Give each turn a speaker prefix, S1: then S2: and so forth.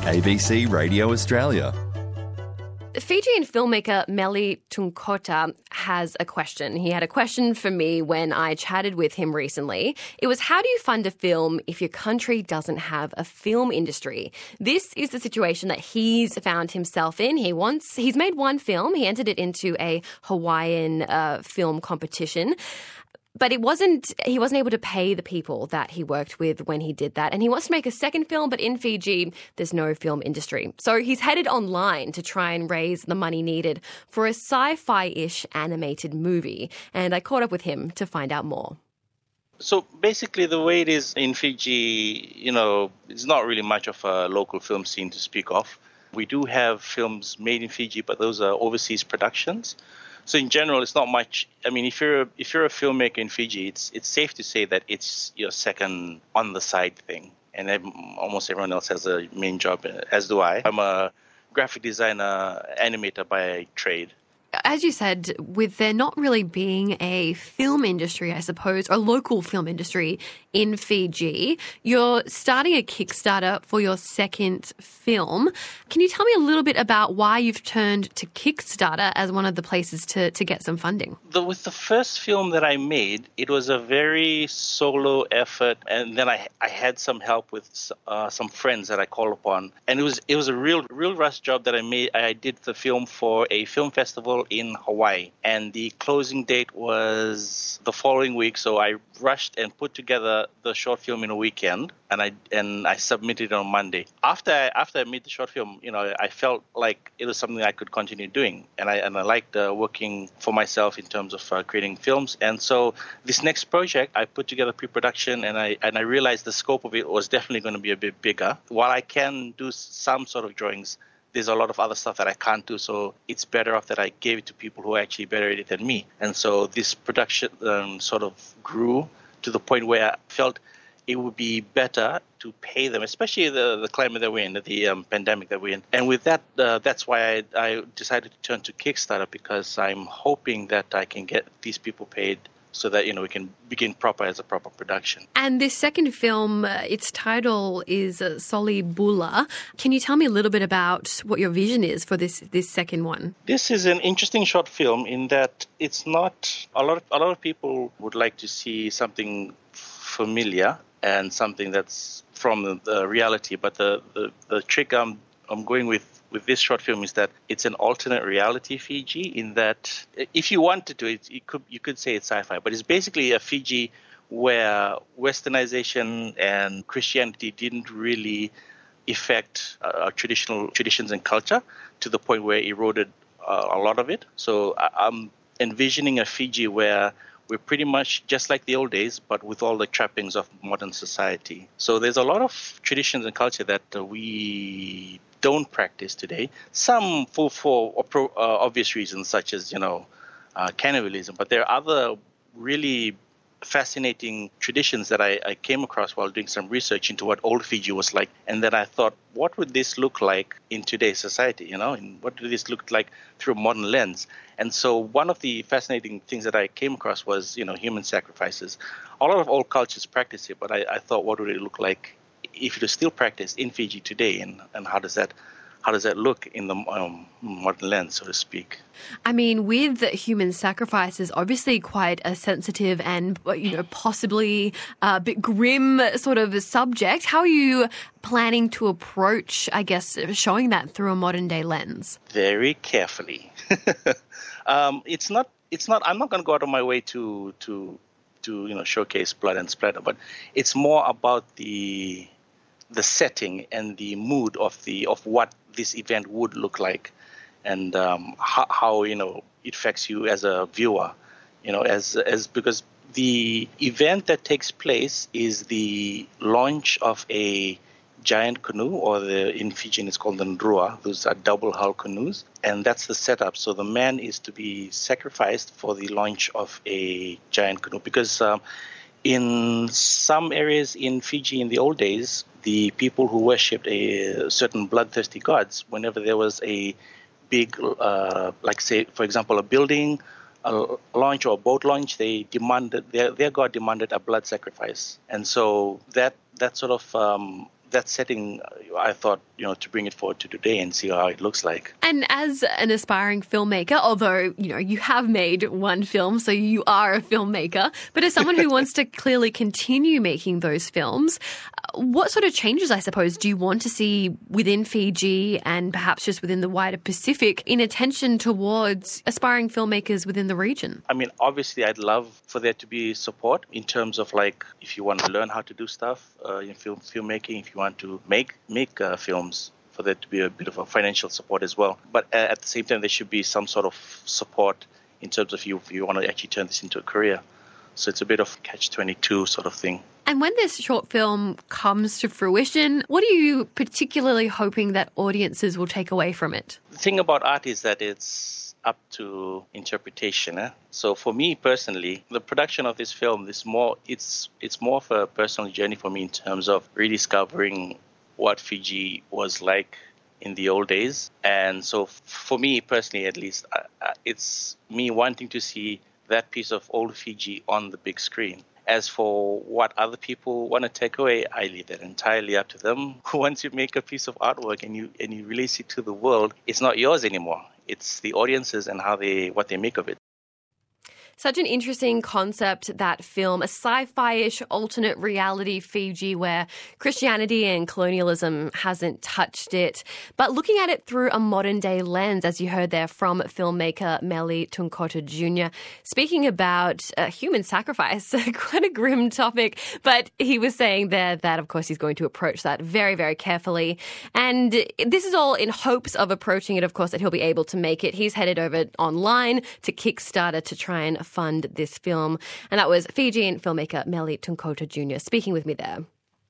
S1: ABC Radio Australia.
S2: Fijian filmmaker Meli Tunkota has a question. He had a question for me when I chatted with him recently. It was, how do you fund a film if your country doesn't have a film industry? This is the situation that he's found himself in. He's made one film. He entered it into a Hawaiian film competition. But he wasn't able to pay the people that he worked with when he did that. And he wants to make a second film, but in Fiji, there's no film industry. So he's headed online to try and raise the money needed for a sci-fi-ish animated movie. And I caught up with him to find out more.
S3: So basically the way it is in Fiji, it's not really much of a local film scene to speak of. We do have films made in Fiji, but those are overseas productions. So in general, it's not much. I mean, if you're a filmmaker in Fiji, it's safe to say that it's your second on the side thing, and almost everyone else has a main job, as do I. I'm a graphic designer, animator by trade.
S2: As you said, with there not really being a film industry, I suppose, or a local film industry in Fiji, you're starting a Kickstarter for your second film. Can you tell me a little bit about why you've turned to Kickstarter as one of the places to get some funding?
S3: With the first film that I made, it was a very solo effort, and then I had some help with some friends that I called upon, and it was a real rush job that I made. I did the film for a film festival in Hawaii, and the closing date was the following week, so I rushed and put together the short film in a weekend, and I submitted it on Monday. After I made the short film, I felt like it was something I could continue doing, and I liked working for myself in terms of creating films. And so this next project, I put together pre-production, and I realized the scope of it was definitely going to be a bit bigger. While I can do some sort of drawings, there's a lot of other stuff that I can't do, so it's better off that I gave it to people who are actually better at it than me. And so this production sort of grew to the point where I felt it would be better to pay them, especially the climate that we're in, the pandemic that we're in. And with that, that's why I decided to turn to Kickstarter, because I'm hoping that I can get these people paid so that, we can begin proper as a proper production.
S2: And this second film, its title is Soli Bula. Can you tell me a little bit about what your vision is for this second one?
S3: This is an interesting short film in that it's not a lot of people would like to see something familiar and something that's from the reality, but the trick I'm going with this short film is that it's an alternate reality Fiji, in that if you wanted to, you could say it's sci-fi, but it's basically a Fiji where westernization and Christianity didn't really affect traditional traditions and culture to the point where it eroded a lot of it. So I'm envisioning a Fiji where we're pretty much just like the old days, but with all the trappings of modern society. So there's a lot of traditions and culture that we don't practice today. Some for obvious reasons, such as cannibalism. But there are other really fascinating traditions that I came across while doing some research into what old Fiji was like. And then I thought, what would this look like in today's society, and what would this look like through a modern lens? And so one of the fascinating things that I came across was, human sacrifices. A lot of old cultures practice it, but I thought, what would it look like if it was still practiced in Fiji today, and how does that look in the modern lens, so to speak?
S2: I mean, with human sacrifices, obviously quite a sensitive and, possibly a bit grim sort of subject. How are you planning to approach, I guess, showing that through a modern day lens?
S3: Very carefully. It's not. I'm not going to go out of my way to showcase blood and splatter, but it's more about the setting and the mood of what this event would look like, and how it affects you as a viewer, as because the event that takes place is the launch of a giant canoe, or in Fijian it's called the Ndrua. Those are double hull canoes, and that's the setup. So the man is to be sacrificed for the launch of a giant canoe, because in some areas in Fiji in the old days, the people who worshipped a certain bloodthirsty gods, whenever there was a big, like say, for example, a building, a launch or a boat launch, they demanded, their god demanded a blood sacrifice. And so that sort of, that setting I thought, to bring it forward to today and see how it looks like.
S2: And as an aspiring filmmaker, although, you have made one film, so you are a filmmaker, but as someone who wants to clearly continue making those films, what sort of changes, I suppose, do you want to see within Fiji and perhaps just within the wider Pacific in attention towards aspiring filmmakers within the region?
S3: I mean, obviously, I'd love for there to be support in terms of if you want to learn how to do stuff in filmmaking, if you want to make films, for there to be a bit of a financial support as well. But at the same time, there should be some sort of support in terms of if you want to actually turn this into a career. So it's a bit of catch-22 sort of thing.
S2: And when this short film comes to fruition, what are you particularly hoping that audiences will take away from it?
S3: The thing about art is that it's up to interpretation. So for me personally, the production of this film is more of a personal journey for me in terms of rediscovering what Fiji was like in the old days. And so for me personally, at least, it's me wanting to see that piece of old Fiji on the big screen. As for what other people want to take away, I leave that entirely up to them. Once you make a piece of artwork and you release it to the world, it's not yours anymore. It's the audiences and what they make of it.
S2: Such an interesting concept, that film, a sci-fi-ish alternate reality Fiji where Christianity and colonialism hasn't touched it. But looking at it through a modern-day lens, as you heard there from filmmaker Meli Tunkota Jr., speaking about human sacrifice, quite a grim topic, but he was saying there that, of course, he's going to approach that very, very carefully. And this is all in hopes of approaching it, of course, that he'll be able to make it. He's headed over online to Kickstarter to try and fund this film. And that was Fijian filmmaker Meli Tunkota Jr. speaking with me there.